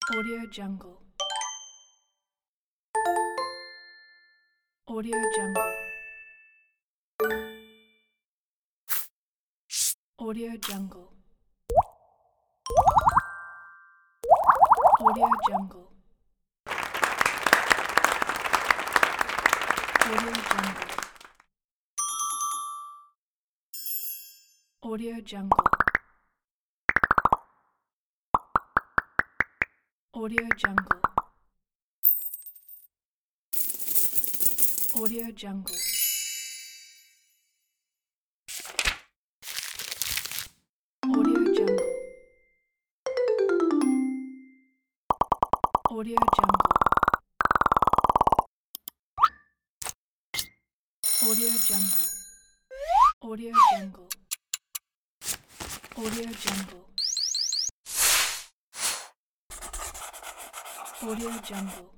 Audio Jungle. Audio Jungle. Audio Jungle. Audio Jungle. Audio Jungle. Audio Jungle. Audio Jungle. Audio Jungle. Audio Jungle. Audio Jungle. Audio Jungle. Audio Jungle. Audio Jungle. Audio Jungle.